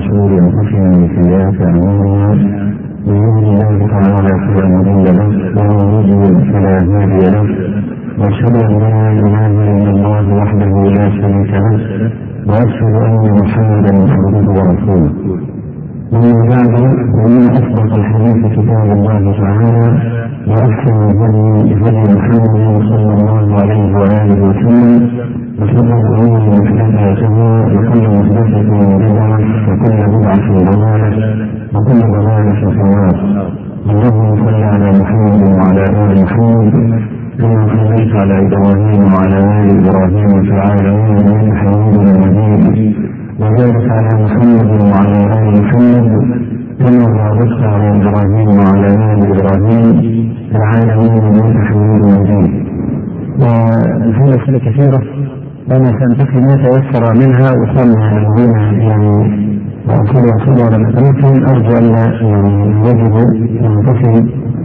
شرور أنفسنا ومن سيئات أعمالنا من يهده الله تعالى فلا مضل له ومن يضلل فلا هادي له وأشهد أن لا إله إلا الله وحده لا شريك له وأشهد أن محمدا عبده ورسوله. ومن بعد فإن أصدق الحديث كتاب الله تعالى وأحسن الهدي محمد صلى الله عليه وآله وسلم وشر الأمور محدثاتها وكل محدثة بدعة وكل بدعة ضلالة وكل ضلالة في النار. اللهم صل على محمد وعلى آل محمد كما صليت على إبراهيم وعلى آل إبراهيم في العالمين إنك حميد مجيد وبارك على محمد وعلى آل محمد كما باركت على إبراهيم وعلى آل إبراهيم في العالمين إنك حميد مجيد. وفي أسئلة كثيرة وأنا سأنتقي ما تيسر منها وصلنا هنا يعني وأصلها لما تمكن أرجو أن يجب ينتهي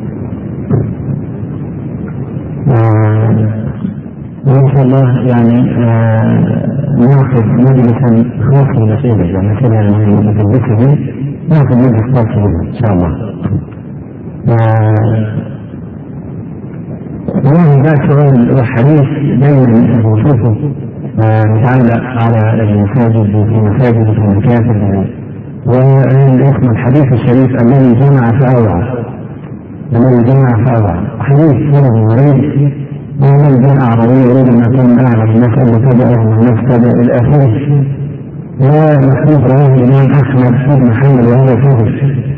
وإن شاء الله يعني نأخذ مجلسا خاصا بالأسئلة يعني كذا نتلبسه نأخذ مجلس خاص به إن شاء الله. وهذا سؤال وحديث دائما نشوفه متعلق على المساجد في مساجد المكاتب واسم الحديث الشريف الذي جمع فأوعى حديث سنة مريض ومن جاء عربي يريد أن يكون أعلم الناس أن تبعه من الناس تبع الآخر ومحبوب رواه الإمام أحمد بن محمد وهذا شغل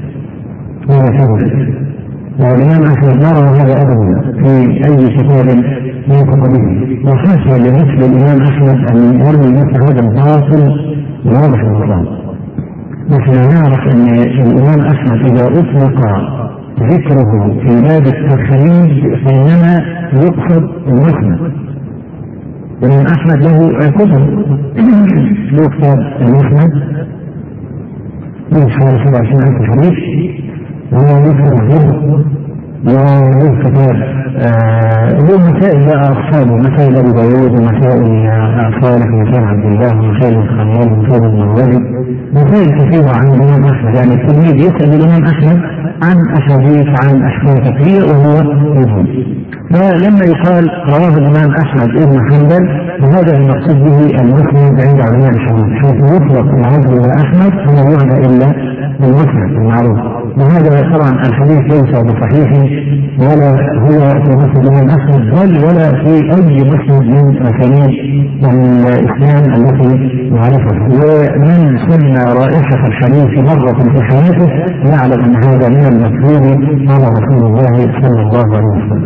والإمام أحمد نرى هذا أبدا في أي كتاب ينطق به وحاشا لمثل الإمام أحمد أن يرمي مثل هذا الباطل واضح الإسلام. نحن نعرف أن الإمام أحمد إذا أطلق ذكره في باب التخريج فإنما يقصد المسند. الإمام أحمد له كتب له كتاب المسند من حوالي 27,000 حديث وهو يذكر الجزء وله كتاب له مسائل بقى أصحابه مسائل أبي داود ومسائل صالح ومسائل عبد الله ومسائل الخلال ومسائل المروزي مسائل كثيرة عن الإمام أحمد. يعني التلميذ يسأل الإمام أحمد عن أحاديث عن أحكام كثير وهو يجوز. فلما يقال رواه الإمام أحمد ابن حنبل وهذا المقصود به المسند عند علماء الحديث حيث يطلق العبد إلى أحمد فلا يعنى إلا المسند المعروف. وهذا طبعا الحديث ليس بصحيح ولا هو في مسند الإمام أحمد ولا في أي مسند من مسانيد الإسلام التي نعرفها. ومن سن رائحة الحديث مرة في حياته يعلم أن هذا من المكذوب على رسول الله صلى الله عليه وسلم.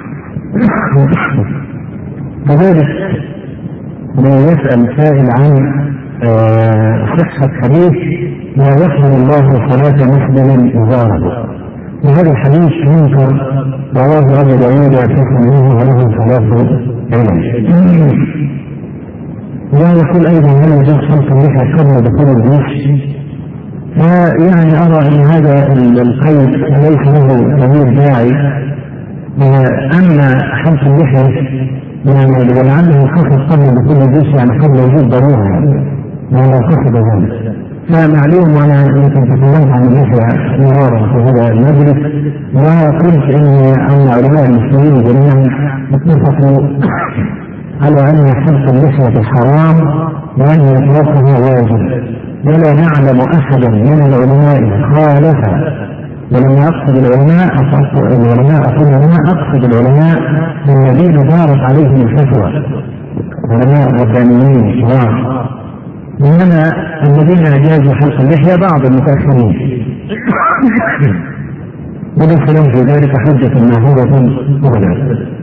كذلك لا يسأل سائل عن صحة حديث لا يقبل الله صلاة مسلم إزاره وهذا الحديث منكر رواه أبو داود في سننه وله 3 علم. ويقول أيضا هل يجوز خلق اللحى قبل دخول الجيش؟ فيعني أرى أن هذا القيد ليس له كبير داعي. أما حلق اللحى يعني ولعله خصص قبل دخول الجيش يعني قبل وجود ضرورة ولا قصد ذلك. فمعلوم وانا يمكن تكلمت عن اللحية مرارا في هذا المجلس وقلت ان علماء المسلمين جميعا اتفقوا على ان حلق اللحية حرام وان اطلاقها واجب ولا نعلم احدا من العلماء خالف. ولما اقصد العلماء اقصد العلماء الذين دارت عليهم الفتوى علماء ربانيين كبار إنما الذين أجازوا حلق اللحية بعض المتأخرين وليس لهم في ذلك حجة ماهورة أبدا.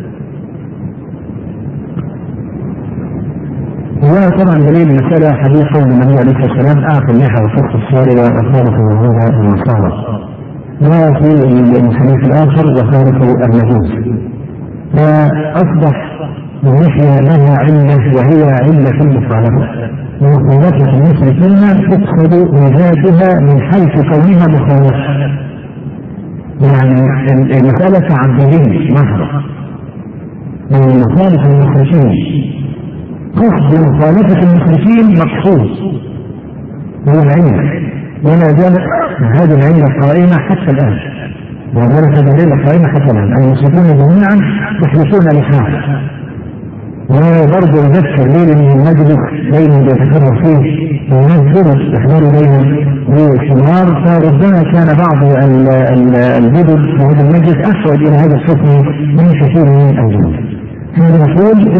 وطبعا دليل المسألة حديث قول النبي عليه الصلاة والسلام أعطي اللحى وفرق الشارب وخالف الوضوء والمصالح وفي الحديث الآخر وخالف المجوس. فأصبح اللحية لها علة وهي علة المخالفة ومخالفة المشركين تقصد مزاجها من حيث كونها مخالفة. يعني المسألة تعبدية محضة من مخالفة المشركين قصد مخالفة المشركين مقصود هو العلم ولا زال هذه العلة قائمة حتى الآن، وذلك هذه العلة قائمة حتى الآن. المسلمون جميعا يحدثون لحاله، وبرضه يذكر ليل من المجلس بين يتكرر فيه وينزل يحضر بينهم بالثمار، فربما كان بعض البدل في هذا المجلس أحوج إلى هذا الحكم من كثير من الجنود. هذا يقول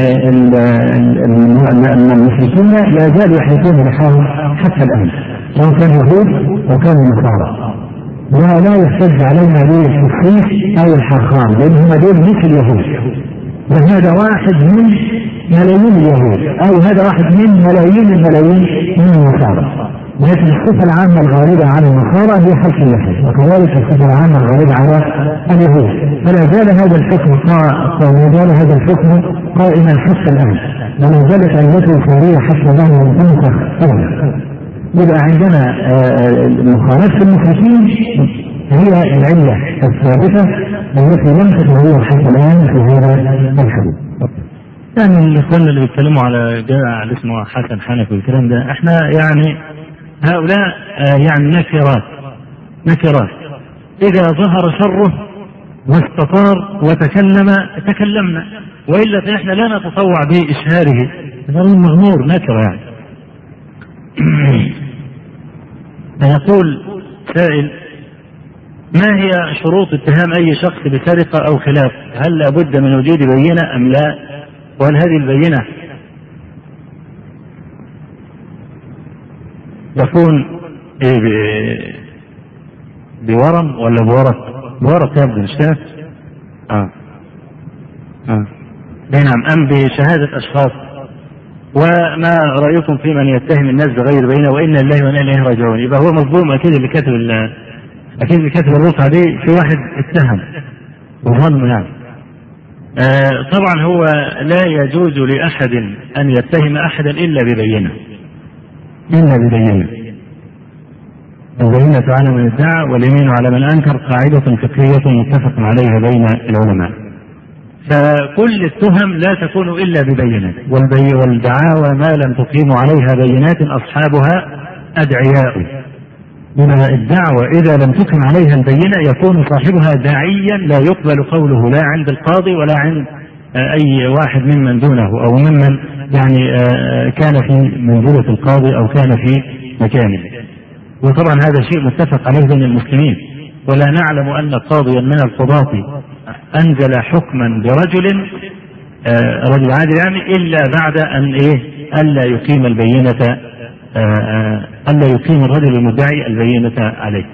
أن المشركين لا زالوا يحدثون لحالهم حتى الآن، سواء كان يهود أو كان نصارى، ولا يحتج علينا بالتخفيف أو الحرخان، لأنهم دول مثل اليهود، وهذا واحد من ملايين اليهود، أو هذا واحد من ملايين من النصارى. لكن الصفة العامة الغالبة على النصارى هي حلق اللحية، وكذلك الصفة العامة الغالبة على اليهود. فلا زال هذا الحكم قائما حتى الآن، ولا زالت علته الخيرية حتى الآن من تنسخ أولا. يبقى عندنا مخالفة المشركين هي العلة الثابتة التي لم تتغير حتى الآن في هذا الحديث. يعني الإخوان اللي بيتكلموا على جامع اللي اسمه حسن حنفي والكلام ده، احنا يعني هؤلاء يعني نكرات إذا ظهر شره واستطار وتكلم تكلمنا، وإلا فإحنا لا نتطوع بإشهاره. هذا المغمور نكرة يعني. يقول سائل: ما هي شروط اتهام أي شخص بسرقة أو خلاف؟ هل لابد من وجود بينة أم لا؟ وهل هذه البينة تكون بورم ولا بورق يبدو مش كده؟ نعم، أم بشهادة أشخاص؟ وما رأيكم في من يتهم الناس بغير بينة وإنا لله وإنا إليه راجعون؟ يبقى هو مظلوم أكيد اللي كاتب الرقعة دي، في واحد اتهم وظلم يعني. طبعا هو لا يجوز لأحد أن يتهم أحدا إلا ببينة. البينة على من ادعى واليمين على من أنكر قاعدة فقهية متفق عليها بين العلماء. فكل التهم لا تكون إلا ببينة، والدعاوى ما لم تقيم عليها بينات أصحابها أدعياء. بما الدعوة إذا لم تقم عليها البينة يكون صاحبها داعيا لا يقبل قوله لا عند القاضي ولا عند أي واحد ممن دونه أو ممن يعني كان في منزلة القاضي أو كان في مكانه. وطبعا هذا شيء متفق عليه بين المسلمين، ولا نعلم أن قاضيا من القضاة أنزل حكما برجل رجل عادل يعني إلا بعد أن ألا يقيم البينة، ألا يقيم الرجل المدعي البينة عليه.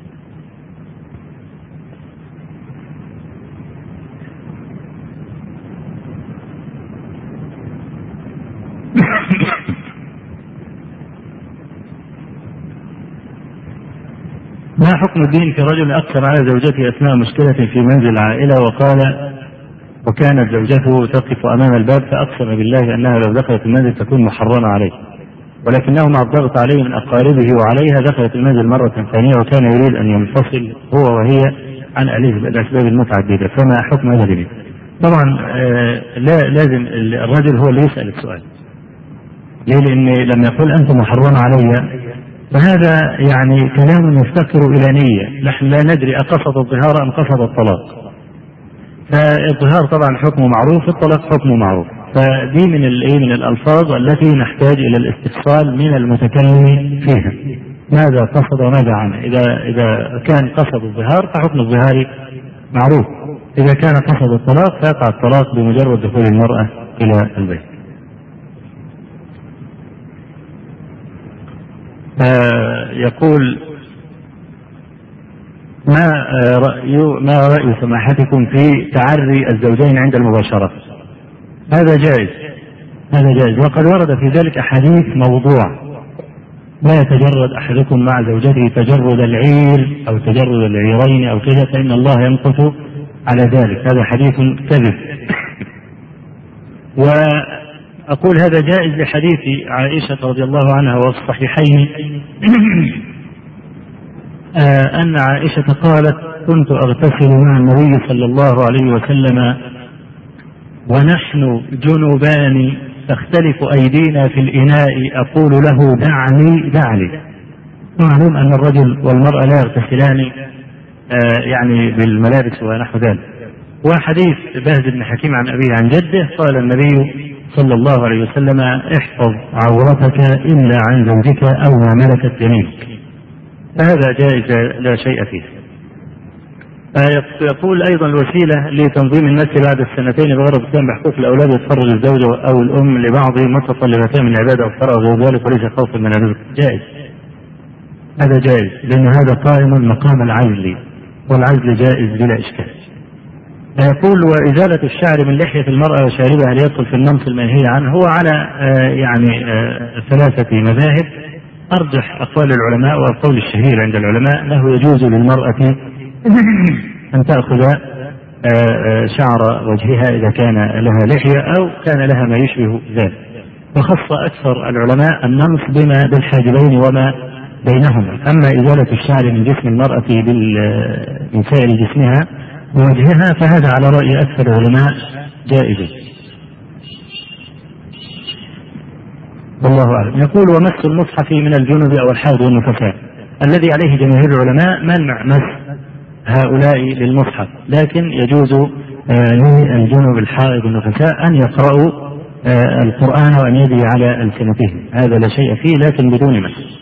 ما حكم الدين في رجل أقسم على زوجته أثناء مشكلة في منزل العائلة وكانت زوجته تقف أمام الباب فأقسم بالله أنها لو دخلت المنزل تكون محرمة عليه، ولكنه مع الضغط عليه من أقاربه وعليها دخلت المنزل مرة ثانية وكان يريد أن ينفصل هو وهي عن الأسباب المتعددة، فما حكم هذا الدين؟ طبعا لازم الرجل هو اللي يسأل السؤال. ليه؟ لأن لما يقول أنت محرمة علي فهذا يعني كلام يفتقر إلى نية، نحن لا ندري أقصد الظهار أم قصد الطلاق. فالظهار طبعا حكمه معروف، الطلاق حكمه معروف، فدي من الألفاظ التي نحتاج إلى الاستفصال من المتكلم فيها، ماذا قصد وماذا عنه. إذا كان قصد الظهار فحكم الظهار معروف، إذا كان قصد الطلاق فيقع الطلاق بمجرد دخول المرأة إلى البيت. يقول: ما رأي سماحتكم في تعري الزوجين عند المباشرة؟ هذا جائز، وقد ورد في ذلك أحاديث موضوع: لا يتجرد أحدكم مع زوجته تجرد العير أو تجرد العيرين أو كذا فإن الله يمقت على ذلك. هذا حديث كذب. وأقول هذا جائز لحديث عائشة رضي الله عنها والصحيحين أن عائشة قالت: كنت أغتسل مع النبي صلى الله عليه وسلم ونحن جنبان تختلف أيدينا في الإناء أقول له دعني ومعلوم أن الرجل والمرأة لا يغتسلان يعني بالملابس ونحو ذلك. وحديث بهز بن حكيم عن أبيه عن جده قال النبي صلى الله عليه وسلم: احفظ عورتك إلا عن زوجك أو ما ملكت يمينك. فهذا جائز لا شيء فيه. يقول أيضا: الوسيلة لتنظيم المسجد بعد السنتين بغرض القيام بحقوق الأولاد يتفرج الزوجة أو الأم لبعض متطلباتها من العبادة والفرع وغير ذلك وليس خوفا من الرزق. جائز، هذا جائز، لأن هذا قائم مقام العزل، والعزل جائز بلا إشكال. يقول: وإزالة الشعر من لحية المرأة وشاربها ليدخل في النمط المنهي عنه. هو على ثلاثة مذاهب. أرجح أقوال العلماء والقول الشهير عند العلماء أنه يجوز للمرأة أن تأخذ شعر وجهها إذا كان لها لحية أو كان لها ما يشبه ذلك. وخص أكثر العلماء النمط بما بالحاجبين وما بينهما. أما إزالة الشعر من جسم المرأة من سائر جسمها ووجهها فهذا على رأي أكثر العلماء جائز، والله أعلم. يقول: ومس المصحف من الجنب أو الحائض والنفساء. الذي عليه جماهير العلماء منع مس هؤلاء للمصحف، لكن يجوز للجنب الحائض والنفساء أن يقرأوا القرآن وأن يدعي على ألسنتهم، هذا لا شيء فيه، لكن بدون مس.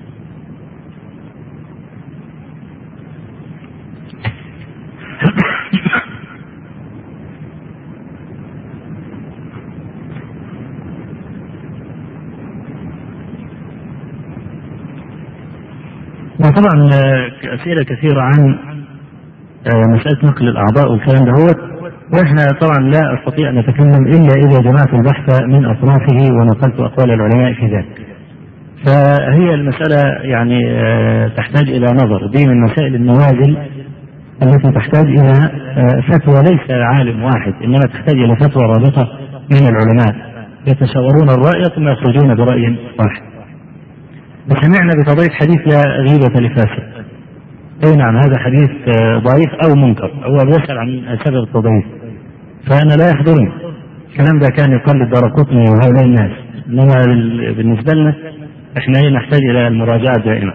وطبعا أسئلة كثيرة عن مسألة نقل الأعضاء والكلام دهوت، وإحنا طبعا لا أستطيع أن أتكلم إلا إذا جمعت البحث من أطرافه ونقلت أقوال العلماء في ذلك. فهي المسألة يعني تحتاج إلى نظر، دي من مسائل النوازل التي تحتاج إلى فتوى، ليس عالم واحد، إنما تحتاج إلى فتوى رابطة من العلماء يتشاورون الرأي ثم يخرجون برأي واحد. وسمعنا بتضعيف حديث لا غيبة لفاسق. أي نعم، هذا حديث ضعيف أو منكر، هو بيسأل عن سبب التضعيف، فأنا لا يحضرني الكلام ده، كان يقلد دارقطني وهؤلاء الناس، إنما بالنسبة لنا إحنا نحتاج إلى المراجعة دائما.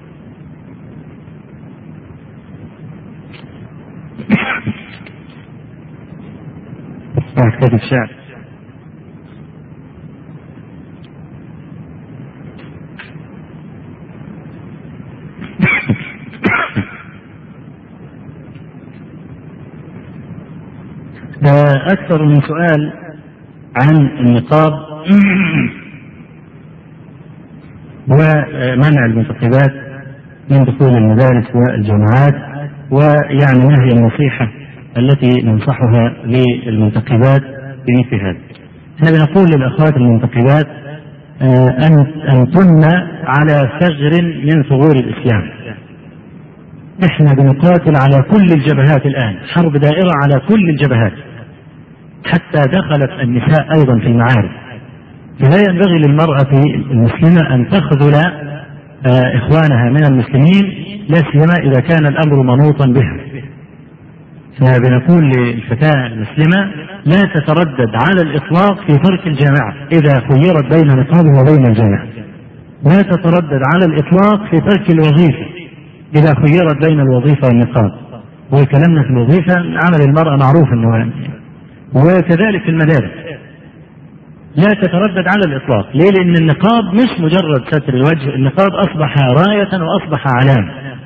كتاب الشعر. أكثر من سؤال عن النقاب ومنع المنتخبات من دخول المدارس والجامعات، ويعني ما هي النصيحة التي ننصحها للمنتخبات بمثل هذا. احنا بنقول للأخوات المنتخبات أنتن على ثغر من ثغور الإسلام. احنا بنقاتل على كل الجبهات الآن، حرب دائرة على كل الجبهات، حتى دخلت النساء أيضا في المعارك. فلا ينبغي للمرأة المسلمة أن تخذل إخوانها من المسلمين، لا سيما إذا كان الأمر منوطا بها. فبنقول للفتاة المسلمة لا تتردد على الإطلاق في ترك الجامعة إذا خيرت بين نقابها وبين الجامعة، لا تتردد على الإطلاق في ترك الوظيفة إذا خيرت بين الوظيفة والنقاب. وكلامنا في الوظيفة عمل المرأة معروف أنه، وكذلك في المدارس لا تتردد على الإطلاق. ليه؟ لأن النقاب مش مجرد ستر الوجه، النقاب أصبح راية وأصبح علامة.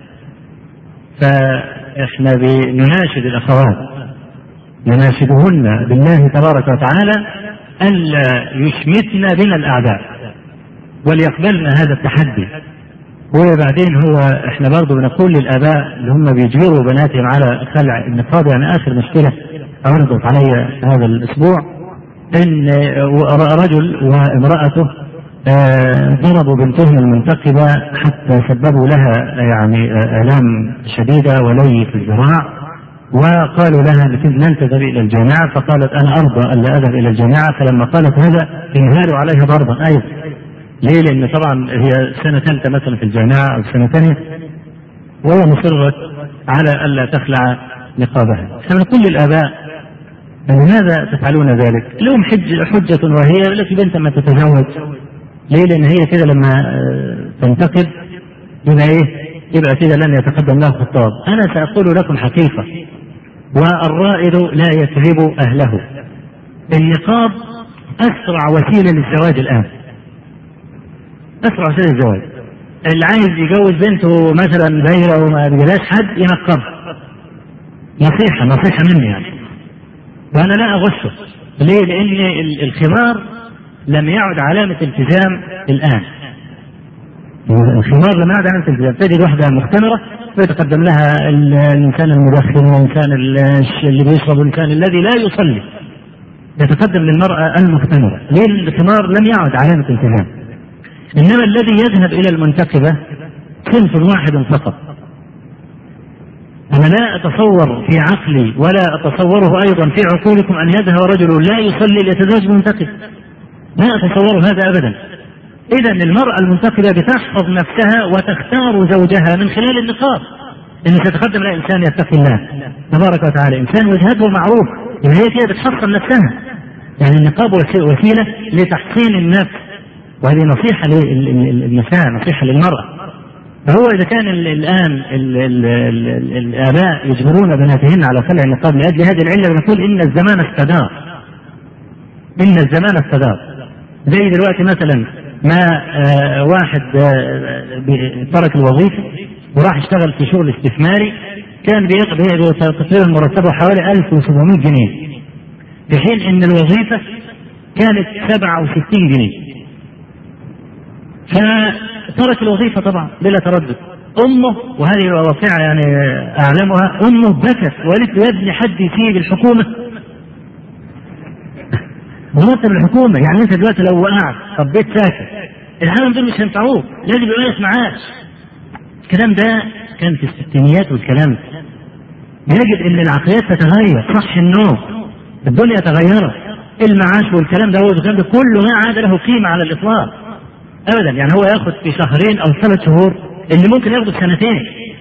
فإحنا بنناشد الأخوات، نناشدهن بالله تبارك وتعالى ألا يشمتن بنا الأعداء وليقبلن هذا التحدي. وبعدين هو احنا برضو بنقول للآباء اللي هم بيجبروا بناتهم على خلع النقاب، يعني آخر مشكلة عرضت علي هذا الأسبوع إن رجل وامرأته ضربوا بنتهم المنتقبة حتى سببوا لها يعني آلام شديدة ولي في الذراع، وقالوا لها لن تذهبي إلى الجامعة، فقالت أنا أرضى ألا أذهب إلى الجامعة. فلما قالت هذا انهاروا عليها ضربا أيضا. ليه؟ لأن طبعا هي سنة ثالثة مثلا في الجامعة أو سنة ثانية، وهي مصرت على ألا تخلع نقابها. فنقول للآباء لماذا تفعلون ذلك؟ لهم حجة وهي التي بنت ما تتزوج. ليه؟ لأن هي كده لما تنتقد يبقى ايه؟ يبقى كده لن يتقدم له خطاب. انا ساقول لكم حقيقه، والرائد لا يكذب اهله. النقاب اسرع وسيله للزواج الان، اسرع وسيله للزواج. اللي عايز يجوز بنته مثلا بايره وما بيجيلهاش حد ينقبها. نصيحه مني يعني، وانا لا اغشه. ليه؟ لان الخمار لم يعد علامه التزام الان. الخمار لم يعد علامه التزام. تجد واحده مختمره ويتقدم لها الانسان المدخن والانسان اللي بيشرب والانسان الذي لا يصلي، يتقدم للمراه المختمره. ليه؟ الخمار لم يعد علامه التزام. انما الذي يذهب الى المنتقبه صنف واحد فقط. انا لا اتصور في عقلي ولا اتصوره ايضا في عقولكم ان يذهب رجل لا يصلي ليتزوج منتقب. لا اتصور هذا ابدا. اذا المراه المنتقبه بتحفظ نفسها وتختار زوجها من خلال النقاب. ان ستقدم لها انسان يتقي الله تبارك وتعالى، انسان وجهته معروف، يبقى هي كده بتحصن نفسها. يعني النقاب وسيله لتحصين النفس، وهذه نصيحه للنساء، نصيحه للمراه. فهو إذا كان الآن الآباء يجبرون بناتهن على خلع النقاب لأجل هذه العلة، نقول إن الزمان استدار. إن الزمان استدار. زي دلوقتي مثلا ما واحد ترك الوظيفة وراح اشتغل في شغل استثماري، كان بيقضي تقريبا مرتبه حوالي 1700 جنيه، في حين إن الوظيفة كانت 67 جنيه. فترك الوظيفة طبعا بلا تردد. أمه، وهذه واقعة يعني أعلمها، أمه بكت وقالت له يا ابني حد يسيب الحكومة، مرتب الحكومة. يعني أنت دلوقتي لو وقعت طبيت ساكت العالم دول مش هينفعوك، لازم يبقى معاش. الكلام ده كان في الستينيات، والكلام يجب أن العقليات تتغير. صح النوم، الدنيا تغيرت، المعاش والكلام ده والكلام ده كله ما عاد له قيمة على الإطلاق ابدا. يعني هو ياخذ في شهرين او 3 شهور اللي ممكن ياخذ سنتين.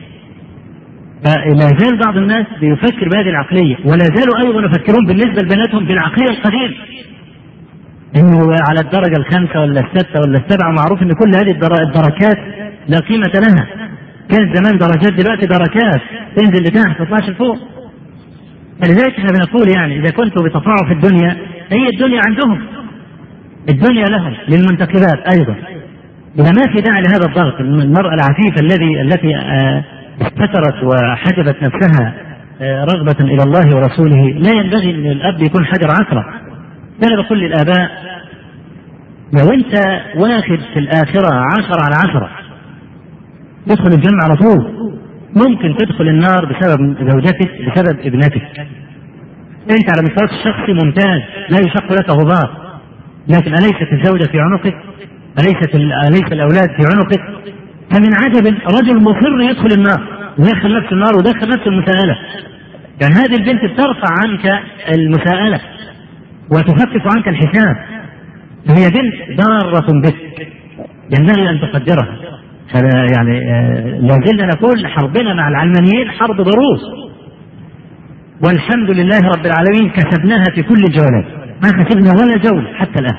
فلا زال بعض الناس بيفكر بهذه العقليه، ولا زالوا ايضا يفكرون بالنسبه لبناتهم بالعقليه القديمه، انه على الدرجه ال5 ولا ال6 ولا ال7. معروف ان كل هذه الدركات لا قيمه لها. كان زمان درجات، دلوقتي دركات تنزل لتحت ما تطلعش لفوق. فلذلك احنا بنقول يعني اذا كنتوا بتطمعوا في الدنيا، هي الدنيا عندهم، الدنيا لهم، للمنتقبات ايضا. إذا ما في داعي لهذا الضغط. المرأة العفيفة التي استترت وحجبت نفسها رغبة إلى الله ورسوله، لا ينبغي أن الأب يكون حجر عثرة. أنا بقول للآباء لو أنت واخد في الآخرة 10/10 تدخل الجنة على طول. ممكن تدخل النار بسبب زوجتك، بسبب ابنتك. أنت على مستوى الشخصي ممتاز، لا يشق لك غبار، لكن أليست الزوجة في عنقك؟ أليس الأولاد في عنقك؟ فمن عجب رجل مصر يدخل النار، ويدخل نفس النار ودخل نفس المساءلة. يعني هذه البنت بترفع عنك المساءلة وتخفف عنك الحساب، فهي بنت ضارة بك ينبغي أن تقدرها. يعني لازلنا نقول حربنا مع العلمانيين حرب ضروس، والحمد لله رب العالمين كسبناها في كل الجولات، ما كسبنا ولا جولة حتى الآن.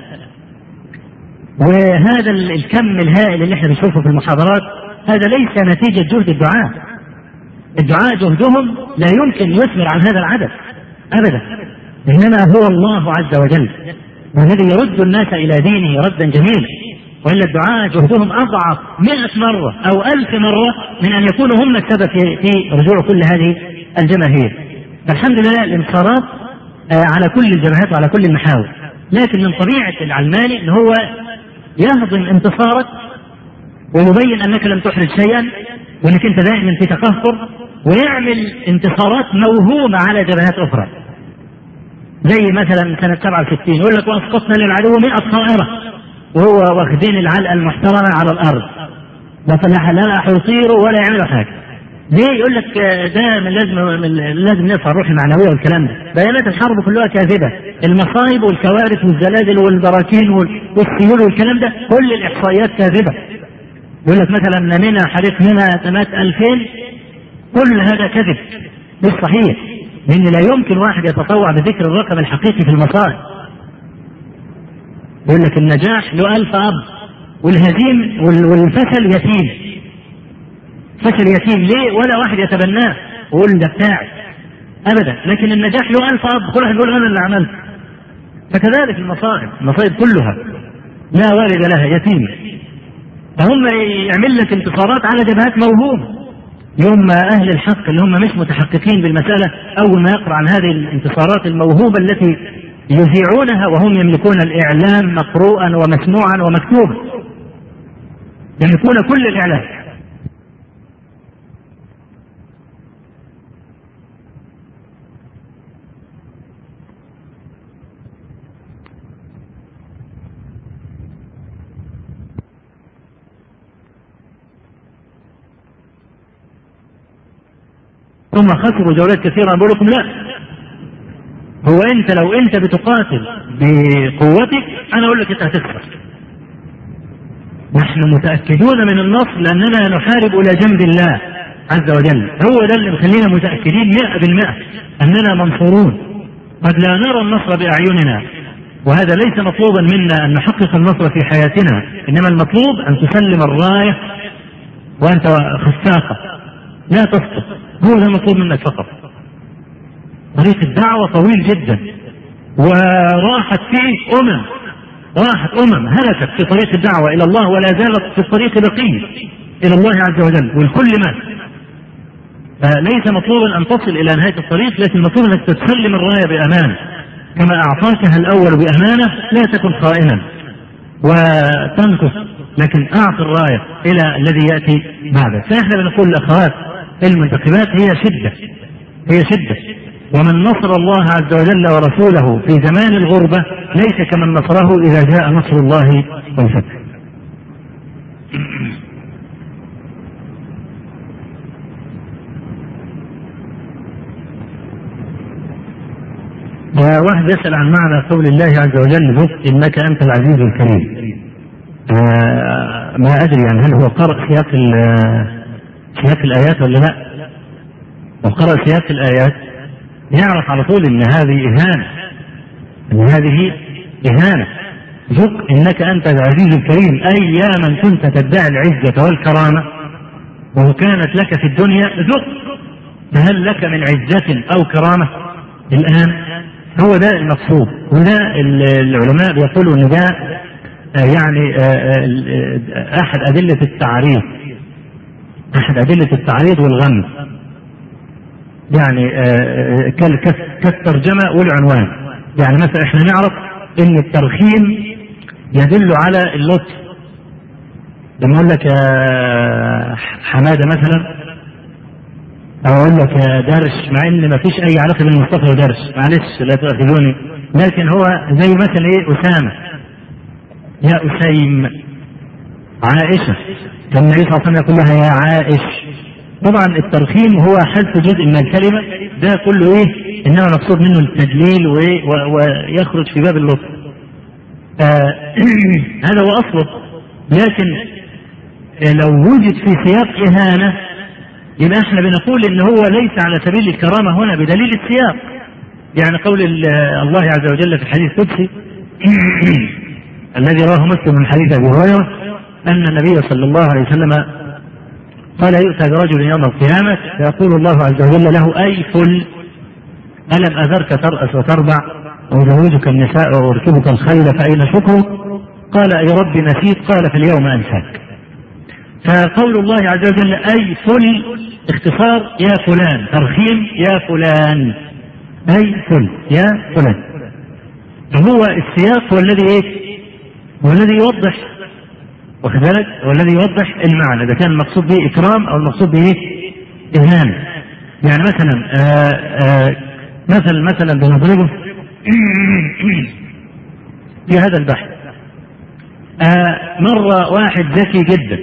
وهذا الكم الهائل اللي احنا بنشوفه في المحاضرات هذا ليس نتيجة جهد الدعاة. الدعاة جهدهم لا يمكن يثمر عن هذا العدد أبدا، إنما هو الله عز وجل والذي يرد الناس إلى دينه ردا جميلا. وإلا الدعاة جهدهم أضعف 100 مرة أو 1000 مرة من أن يكونوا هم السبب في رجوع كل هذه الجماهير. فالحمد لله الانتصارات على كل الجبهات وعلى كل المحاور، لكن من طبيعة العلماني أن هو يهضم انتصارك ويبين أنك لم تحرج شيئا وأنك أنت دائما في تقهقر، ويعمل انتصارات موهومة على جبهات أخرى. زي مثلا سنة 67 يقول لك وأسقطنا للعدو 100 طائرة، وهو واخدين العلقة المحترمة على الأرض، لا يطيروا ولا يعملوا حاجة. ليه؟ يقول لك ده لازم نرفع الروح المعنوية والكلام ده. بيانات الحرب كلها كاذبة، المصايب والكوارث والزلازل والبراكين والسيول والكلام ده كل الإحصائيات كاذبة. يقول لك مثلا منى حريق منى مات 2000، كل هذا كذب مش صحيح، لأن لا يمكن واحد يتطوع بذكر الرقم الحقيقي في المصائب. يقول لك النجاح له 1000 أب والهزيم والفشل يتيم. فشل يتيم ليه؟ ولا واحد يتبناه ويقول ده بتاعي ابدا، لكن النجاح له 1000 اب، كل واحد يقول انا اللي عملت. فكذلك المصائب كلها لا والد لها، يتيمه. فهم يعمل لك انتصارات على جبهات موهومه. يوم ما اهل الحق اللي هم مش متحققين بالمساله اول ما يقرأ عن هذه الانتصارات الموهوبه التي يذيعونها وهم يملكون الاعلام مقروءا ومسموعا ومكتوبا، يملكون كل الاعلام. ثم خسروا جولات كثيرة. بقول لكم لا، هو انت لو انت بتقاتل بقوتك انا اقول لك انت هتخسر. نحن متأكدون من النصر لاننا نحارب الى جنب الله عز وجل، هو ده اللي مخلينا متأكدين 100% اننا منصورون. قد لا نرى النصر باعيننا، وهذا ليس مطلوبا منا ان نحقق النصر في حياتنا، انما المطلوب ان تسلم الراية وانت خفاقة لا تسقط، هو ده المطلوب منك فقط. طريق الدعوة طويل جدا، وراحت فيه راحت هلكت في طريق الدعوة إلى الله، ولا زالت في الطريق بقية إلى الله عز وجل، والكل مات. فليس مطلوبا أن تصل إلى نهاية الطريق، لكن مطلوب أنك تسلم الراية بأمانة كما أعطاكها الأول بأمانة، لا تكن خائنا وتنكس، لكن أعط الراية إلى الذي يأتي بعدك. فإحنا بنقول للأخوات المنتخبات هي شدة، ومن نصر الله عز وجل ورسوله في زمان الغربة ليس كمن نصره إذا جاء نصر الله والفتح. واحد يسأل عن معنى قول الله عز وجل ذق إنك أنت العزيز الكريم. ما أدري يعني هل هو قرأ سياق الآيات ولا لا؟ لو قرأ سياق الآيات يعرف على طول إن هذه إهانة. ذق إنك أنت العزيز الكريم، أي يا من كنت تدعي العزة والكرامة وكانت لك في الدنيا، ذق، فهل لك من عزة أو كرامة الآن؟ هو ده المقصود. وده العلماء بيقولوا إن ده يعني أحد أدلة التعريض والغمز، يعني كالترجمة والعنوان. يعني مثلا احنا نعرف ان الترخيم يدل على اللطف. لما اقول لك يا حمادة مثلا، او اقول لك يا درش، مع ان ما فيش اي علاقة بين مصطفى ودرش، معلش لا تأخذوني، لكن هو زي مثلا ايه أسامة، يا أسيم، عائشة، كان النبي صلى الله عليه وسلم يقول لها يا عائش. طبعا الترخيم هو حذف جزء من الكلمة، ده كله ايه؟ انما مقصود منه التجليل ويخرج في باب اللطف. هذا هو اصله. لكن لو وجد في سياق اهانة يبقى احنا بنقول ان هو ليس على سبيل الكرامة هنا بدليل السياق. يعني قول الله عز وجل في الحديث القدسي الذي رواه مسلم من حديث ابي هريرة ان النبي صلى الله عليه وسلم قال يؤتى برجل يوم القيامة فيقول الله عز وجل له أي فل ألم أذرك ترأس وتربع وأزوجك النساء وأركبك الخيل فأين شكرك؟ قال أي رب نسيت، قال فاليوم أنساك. فقول الله عز وجل أي فل اختصار يا فلان، ترخيم يا فلان، أي فل يا فلان. فهو السياق هو الذي ايه؟ هو الذي يوضح، واخد بالك، هو الذي يوضح المعنى اذا كان المقصود به اكرام او المقصود به اهانه. يعني مثلا بنضربه في هذا البحث. مرة واحد ذكي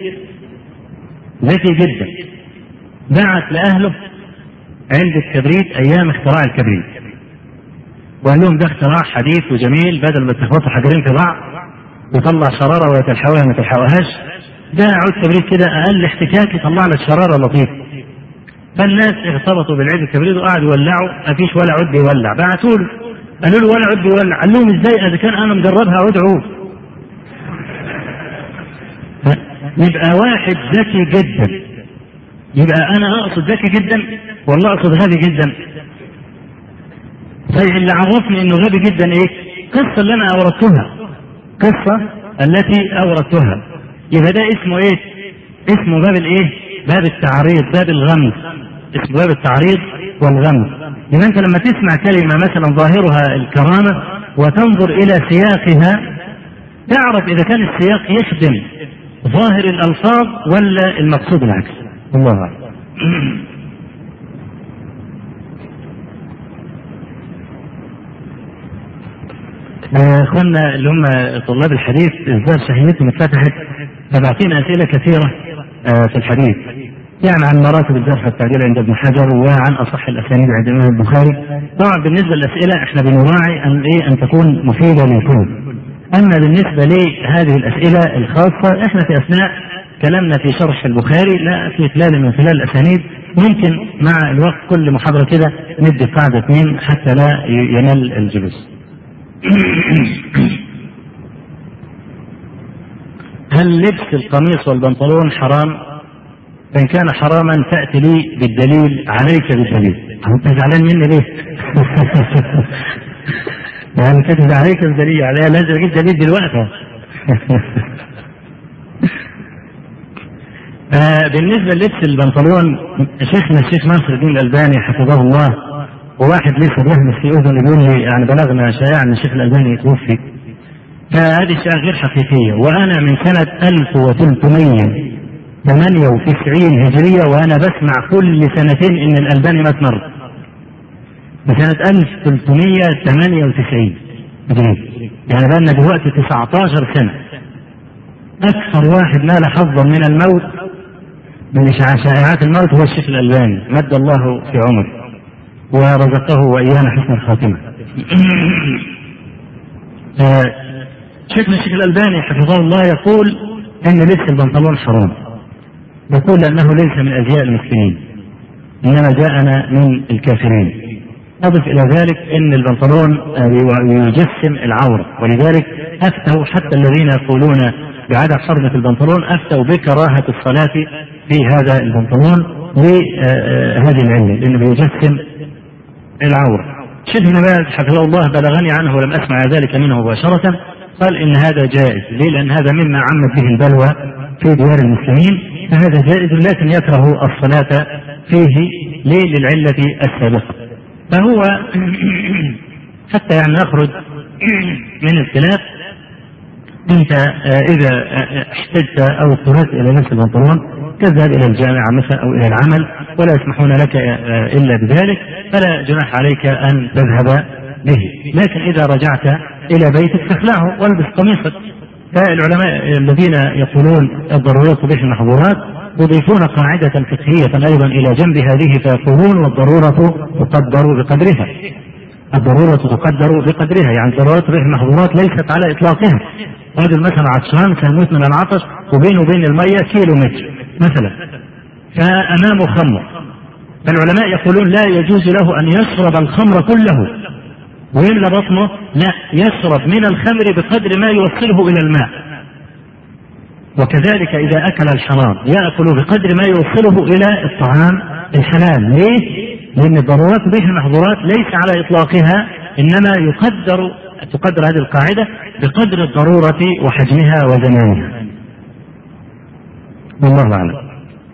جدا بعت لأهله علبة كبريت أيام اختراع الكبريت، وقال لهم ده اختراع حديث وجميل، بدل ما تخبطوا حجرين في بعض ويطلع شرارة ويتلحوها ما تلحوهاش، ده عود كبريت كده أقل احتكاك يطلع لك شرارة لطيفة. فالناس ارتبطوا بالعلبة الكبريت وقعدوا يولعوا، ما فيش ولا عود بيولع. بعتوا له قالوا له ولا عود بيولع، قال لهم ازاي إذا كان أنا مجربها عود. يبقى واحد ذكي جدا يبقى أنا أقصد ذكي جدا والله أقصد غبي جدا. طيب اللي عرفني إنه غبي جدا إيه؟ قصة اللي أنا أوردتها، قصة التي أوردتها. يبقى ده اسمه إيه؟ اسمه باب الإيه؟ باب التعريض، باب الغمز، اسمه باب التعريض والغمز. يبقى أنت لما تسمع كلمة مثلا ظاهرها الكرامة وتنظر إلى سياقها تعرف إذا كان السياق يخدم ظاهر الألفاظ ولا المقصود العكس. الله أعلم. اخواننا اللي هم طلاب الحديث الظاهر شهيتهم اتفتحت فبعطينا اسئله كثيره في الحديث، يعني عن مراتب الجرح والتعديل عند ابن حجر وعن اصح الاسانيد عند الامام البخاري. طبعا بالنسبه للاسئله احنا بنراعي ان تكون مفيده للكل. اما بالنسبه لهذه الاسئله الخاصه احنا في اثناء كلامنا في شرح البخاري لا في خلال من خلال الاسانيد ممكن مع الوقت كل محاضره كده ندي قاعده 2 حتى لا يمل الجلوس. هل لبس القميص والبنطلون حرام؟ فإن كان حراما فأتي لي بالدليل، عليك بالدليل. أنت زعلان مني ليه؟ يعني كنت عليك بالدليل، عليها لازم أجيب دليل دلوقتي. بالنسبة للبس البنطلون شيخنا الشيخ ناصر الدين الألباني حفظه الله، وواحد لسه بيهمس في أذن يقول لي يعني بلغنا شائعا ان الشيخ الألباني يتوفي، فهذه الشائعة غير حقيقية. وأنا من سنة 1398 هجرية وأنا بسمع كل سنتين إن الألباني مات مرة. بسنة 1398 هجرية، يعني بقى لنا دلوقتي 19 سنة. أكثر واحد نال حظا من الموت من شائعات الموت هو الشيخ الألباني، مد الله في عمره ورزقه وإيانا حسن الخاتمة. شيخنا الشيخ الألباني حفظه الله يقول أن لبس البنطلون حرام، يقول لأنه ليس من أزياء المسلمين إنما جاءنا من الكافرين. أضف إلى ذلك أن البنطلون يجسم العورة، ولذلك أفتوا حتى الذين يقولون بعدم حرمة البنطلون أفتوا بكراهة الصلاة في هذا البنطلون لهذه العلة لأنه يجسم العورة. شيخ ابن باز حفظه الله بلغني عنه ولم أسمع ذلك منه مباشرة قال إن هذا جائز. ليه؟ لأن هذا مما عمت به البلوى في ديار المسلمين، فهذا جائز لكن يكره الصلاة فيه ليه؟ للعلة السابقة. فهو حتى يعني نخرج من الخلاف، أنت إذا احتجت أو اضطررت إلى لبس البنطلون تذهب إلى الجامعة مثلا أو إلى العمل ولا يسمحون لك إلا بذلك فلا جناح عليك أن تذهب به. لكن إذا رجعت إلى بيتك فاخلعه والبس قميصك. فالعلماء الذين يقولون الضرورات تبيح المحظورات يضيفون قاعدة فقهية أيضا إلى جنب هذه فيقولون والضرورة تقدر بقدرها. الضرورة تقدر بقدرها، يعني الضرورات تبيح المحظورات ليست على إطلاقها. رجل مثلا عطشان سيموت من العطش وبينه وبين المية كيلو متر مثلا، فأمامه خمر، فالعلماء يقولون لا يجوز له أن يشرب الخمر كله ويملى بطنه، لا، يشرب من الخمر بقدر ما يوصله إلى الماء. وكذلك إذا أكل الحرام يأكل بقدر ما يوصله إلى الطعام الحلال. ليه؟ لأن الضرورات تبيح المحظورات ليس على إطلاقها، إنما تقدر هذه القاعدة بقدر الضرورة وحجمها وزمانها. والله أعلم.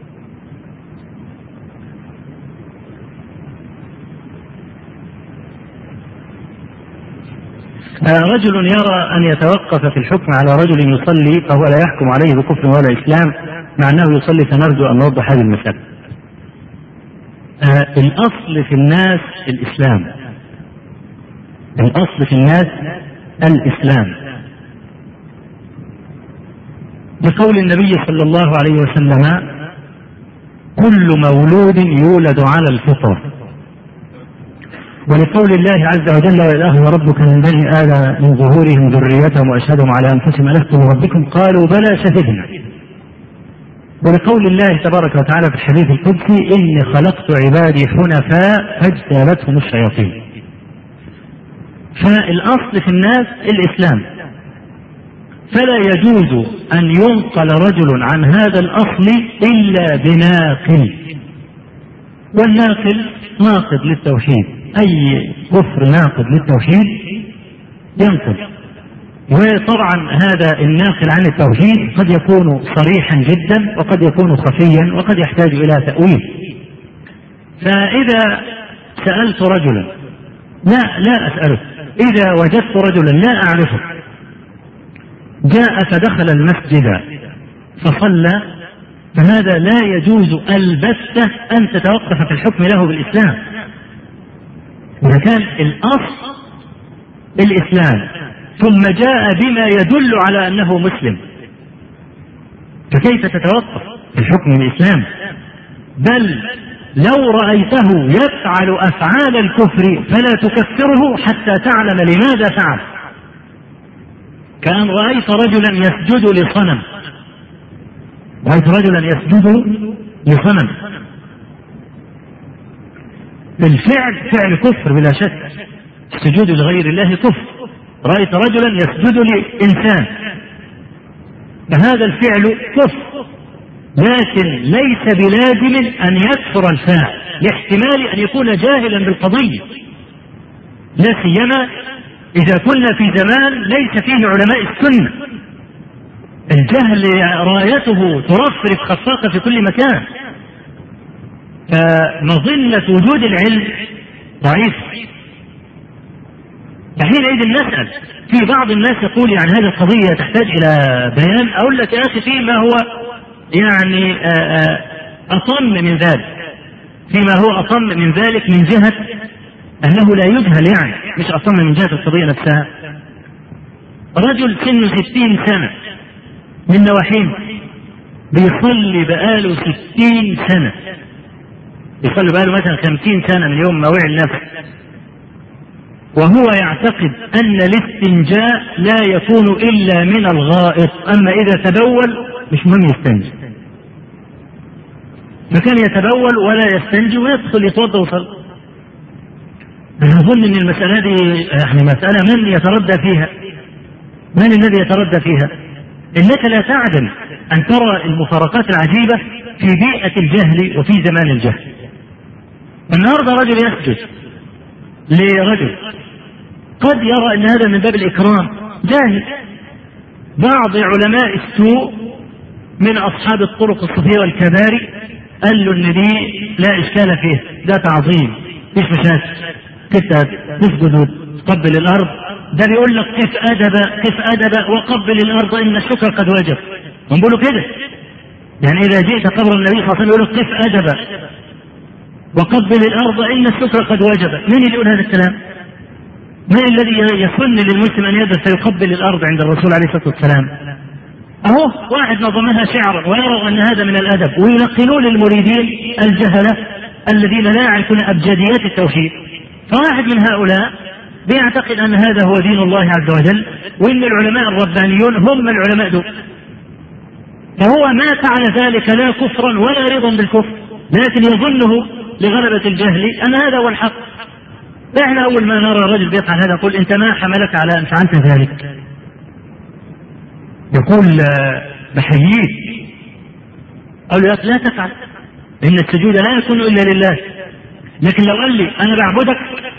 رجل يرى أن يتوقف في الحكم على رجل يصلي فهو لا يحكم عليه بكفر ولا إسلام مع أنه يصلي، فنرجو أن نوضح هذه المسألة. الأصل في الناس الإسلام، الأصل في الناس الإسلام، بقول النبي صلى الله عليه وسلم كل مولود يولد على الفطرة، ولقول الله عز وجل وإله وربك من بني آدم من ظهورهم ذريتهم وأشهدهم على أنفسهم ألست بربكم قالوا بلى شهدنا، ولقول الله تبارك وتعالى في الحديث القدسي إني خلقت عبادي حنفاء فاجتالتهم الشياطين. فالأصل في الناس الإسلام، فلا يجوز أن ينقل رجل عن هذا الأصل إلا بناقل، والناقل ناقض للتوحيد، أي كفر ناقض للتوحيد ينقض. وطبعا هذا الناقل عن التوحيد قد يكون صريحا جدا وقد يكون خفيا وقد يحتاج إلى تأويل. فإذا سألت رجلا لا أسأله، إذا وجدت رجلا لا أعرفه جاء فدخل المسجد فصلى، فهذا لا يجوز البتة أن تتوقف في الحكم له بالإسلام. إذا كان الأصل الإسلام ثم جاء بما يدل على أنه مسلم، فكيف تتوقف في الحكم بالإسلام؟ بل لو رأيته يفعل أفعال الكفر فلا تكفره حتى تعلم لماذا فعل. كأن رأيت رجلا يسجد لصنم، لصنم بالفعل فعل كفر بلا شك، السجود لغير الله كفر. رأيت رجلا يسجد لإنسان فهذا الفعل كفر، لكن ليس بلازم أن يكفر الفاعل، لاحتمال أن يكون جاهلا بالقضية، لا سيما إذا كنا في زمان ليس فيه علماء السنة. الجهل رايته ترفرف خفاقة في كل مكان، فمظنة وجود العلم ضعيف. فحينئذ نسأل. في بعض الناس يقول يعني هذه القضية تحتاج إلى بيان. أقول لك يا أخي فيما هو يعني أصم من ذلك، فيما هو أصم من ذلك من جهة أنه لا يجهل، يعني مش أصم من جهة القضية نفسها. رجل سنه 60 سنة من نواحين بيصلي بقاله 60 سنة، بيصلي بقاله مثلا 50 سنة من يوم ما وعي النفس، وهو يعتقد أن الاستنجاء لا يكون إلا من الغائط، أما إذا تبول مش مهم يستنجي. فكان يتبول ولا يستنجي ويدخل يتوضا ويصلي. أنا أظن أن المسألة دي يعني مسألة من يتردى فيها؟ من الذي يتردى فيها؟ إنك لا تعدم أن ترى المفارقات العجيبة في بيئة الجهل وفي زمان الجهل. النهارده رجل يسجد لرجل قد يرى أن هذا من باب الإكرام، جاهل. بعض علماء السوء من أصحاب الطرق الصوفية والكباري قال له إن دي لا إشكال فيه، ده تعظيم مفيش مشاكل، تسجد وتقبل الأرض. ده بيقول لك كيف أدب وقبل الأرض إن الشكر قد وجب. ونقول كده يعني إذا جئت قبر النبي صلى الله عليه وسلم يقول لك كيف أدب وقبل الأرض إن الشكر قد وجب. من اللي يقول هذا الكلام؟ من الذي يسن للمسلم أن يذهب فيقبل الأرض عند الرسول عليه الصلاة والسلام؟ أهو واحد نظمها شعرا ويرى أن هذا من الأدب، ويلقنون للمريدين الجهلة الذين لا يعرفون أبجديات التوحيد. فواحد من هؤلاء بيعتقد أن هذا هو دين الله عز وجل، وإن العلماء الربانيون هم العلماء دول. فهو ما فعل ذلك لا كفرا ولا رضا بالكفر، لكن يظنه لغلبة الجهل أن هذا هو الحق. فإحنا أول ما نرى الرجل بيفعل هذا نقول أنت ما حملك على أن فعلت ذلك؟ يقول بحييك، أقول له لا تفعل، إن السجود لا يكون إلا لله. لكن لو قال لي أنا بعبدك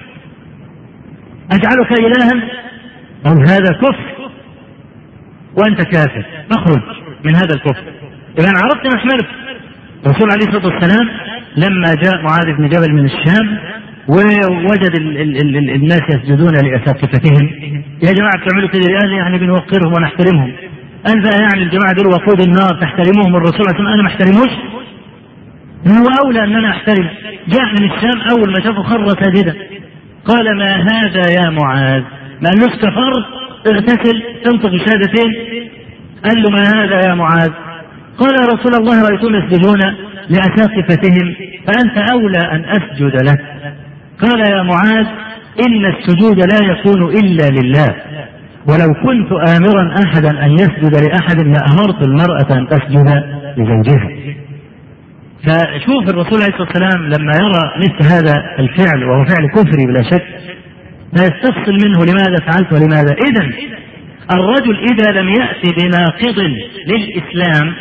أجعلك إلها، أقول هذا كفر وأنت كافر، اخرج من هذا الكفر. إذا عرفت محمله. الرسول عليه الصلاة والسلام لما جاء معاذ بن جبل من الشام ووجد الناس يسجدون لأساقفتهم، يا جماعة تعملوا كده؟ قال يعني بنوقرهم ونحترمهم. قال بقى يعني الجماعة دول وقود النار تحترموهم، الرسول عليه الصلاة والسلام أنا ما احترموش؟ هو أولى أن أنا أحترم. جاء من الشام أول ما شافه خر ساجدا، قال ما هذا يا معاذ؟ ما قالوش كفرت اغتسل انطق الشهادتين، قال له ما هذا يا معاذ؟ قال يا رسول الله رأيتهم يسجدون لأساقفتهم فأنت أولى أن أسجد لك. قال يا معاذ إن السجود لا يكون إلا لله، ولو كنت آمرا أحدا أن يسجد لأحد لأمرت المرأة أن تسجد لزوجها. فشوف الرسول عليه الصلاة والسلام لما يرى مثل هذا الفعل وهو فعل كفري بلا شك لا يستفصل منه لماذا فعلت ولماذا. إذن الرجل إذا لم يأتي بناقض للإسلام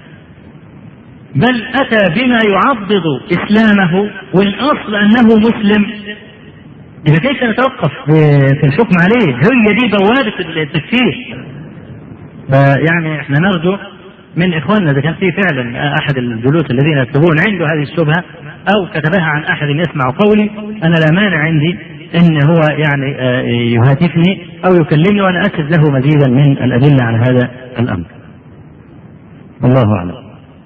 بل أتى بما يعضد إسلامه والأصل أنه مسلم، إذا كيف نتوقف في الحكم عليه؟ هي دي بوابة التكفير. فيعني احنا نرجو من إخواننا إذا كان في فعلا أحد الجلوس الذين يكتبون عنده هذه الشبهة أو كتبها عن أحد يسمع قولي، أنا لا مانع عندي إن هو يعني يهاتفني أو يكلمني وأنا أكد له مزيدا من الأدلة على هذا الأمر. الله أعلم.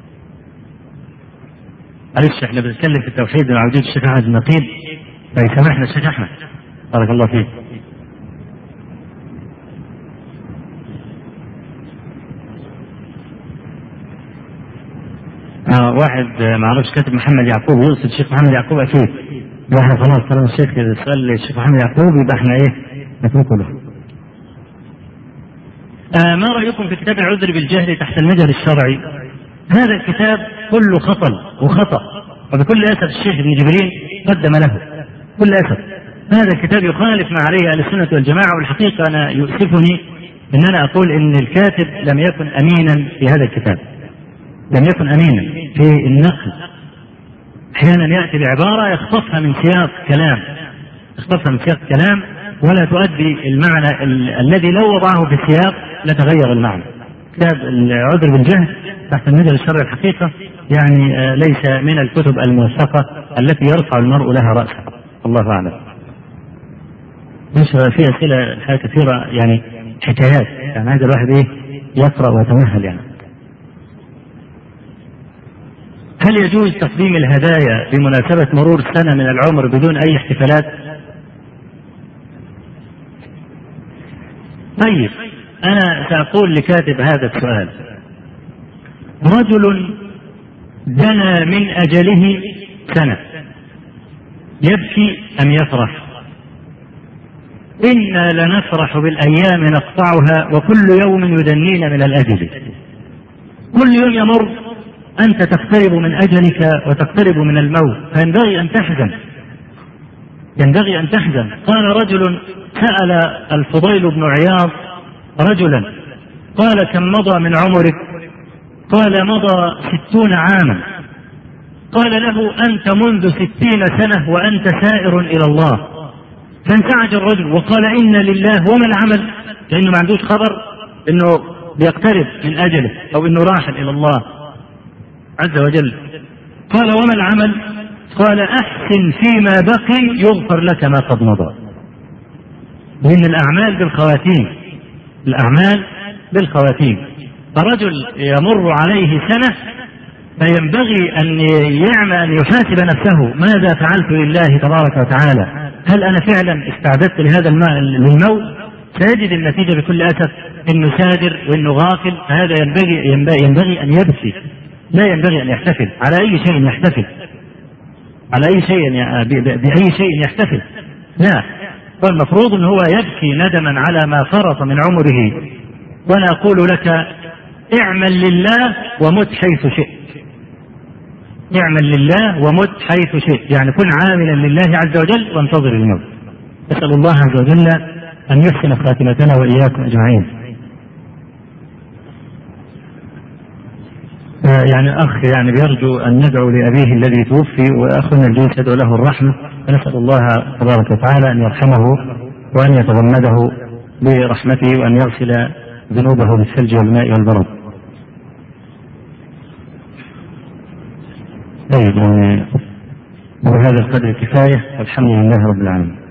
معلش احنا بنتكلم في التوحيد وعودة الشيخ أحمد النقيب، فيسامحنا الشيخ أحمد بارك الله فيك. واحد معرفش كاتب محمد يعقوب، يقصد الشيخ محمد يعقوب أكيد. احنا خلاص طالما الشيخ سأل الشيخ محمد يعقوب يبقى احنا نتركه له. ما رأيكم في كتاب العذر بالجهل تحت المجهر الشرعي؟ هذا الكتاب كله خطأ وبكل أسف الشيخ ابن جبرين قدم له كل أسف. هذا الكتاب يخالف ما عليه أهل السنة والجماعة، والحقيقة أنا يؤسفني أن أنا أقول أن الكاتب لم يكن أمينا في هذا الكتاب، لم يكن أمينا في النقل. أحيانا يأتي بعبارة يخطفها من سياق كلام ولا تؤدي المعنى الذي لو وضعه في السياق لتغير المعنى. كتاب العذر بالجهل تحت المجهر الشرعي الحقيقة يعني ليس من الكتب الموثقة التي يرفع المرء لها رأسه. الله أعلم. في أسئلة كثيرة يعني حكايات، يعني هذا الواحد يقرأ ويتمهل يعني. هل يجوز تقديم الهدايا بمناسبة مرور سنة من العمر بدون أي احتفالات؟ طيب أنا سأقول لكاتب هذا السؤال: رجل دنا من أجله سنة، يبكي أم يفرح؟ إنا لنفرح بالأيام نقطعها وكل يوم يدنين من الأجل. كل يوم يمر أنت تقترب من أجلك وتقترب من الموت، فينبغي أن تحزن. قال رجل سأل الفضيل بن عياض رجلا قال: كم مضى من عمرك؟ قال: مضى 60 عاما. قال له: أنت منذ 60 سنة وأنت سائر إلى الله. فانزعج الرجل وقال: إن لله وما العمل، لأنه ما عندوش خبر أنه بيقترب من أجله أو أنه راحل إلى الله عز وجل. قال: وما العمل؟ قال: أحسن فيما بقي يغفر لك ما قد مضى. لأن الأعمال بالخواتيم. فرجل يمر عليه سنة فينبغي أن يحاسب نفسه: ماذا فعلت لله تبارك وتعالى؟ هل أنا فعلا استعددت لهذا للموت؟ سيجد النتيجة بكل أسف أنه سادر وأنه غافل. فهذا ينبغي أن يبكي، لا ينبغي أن يحتفل. على أي شيء يحتفل؟ بأي شيء يحتفل؟ لا، فالمفروض أنه هو يبكي ندما على ما فرط من عمره. وأنا أقول لك: اعمل لله ومت حيث شئت. اعمل لله ومت حيث شئت، يعني كن عاملا لله عز وجل وانتظر الموت. أسأل الله عز وجل أن يحسن خاتمتنا وإياكم أجمعين. يعني أخ بيرجو أن ندعو لأبيه الذي توفي، وأخونا الجنس يدعو له الرحمة، فنسأل الله تبارك وتعالى أن يرحمه وأن يتغمده برحمته وأن يغسل ذنوبه بالثلج والماء والبرد. طيب، وبهذا القدر كفاية، والحمد لله رب العالمين.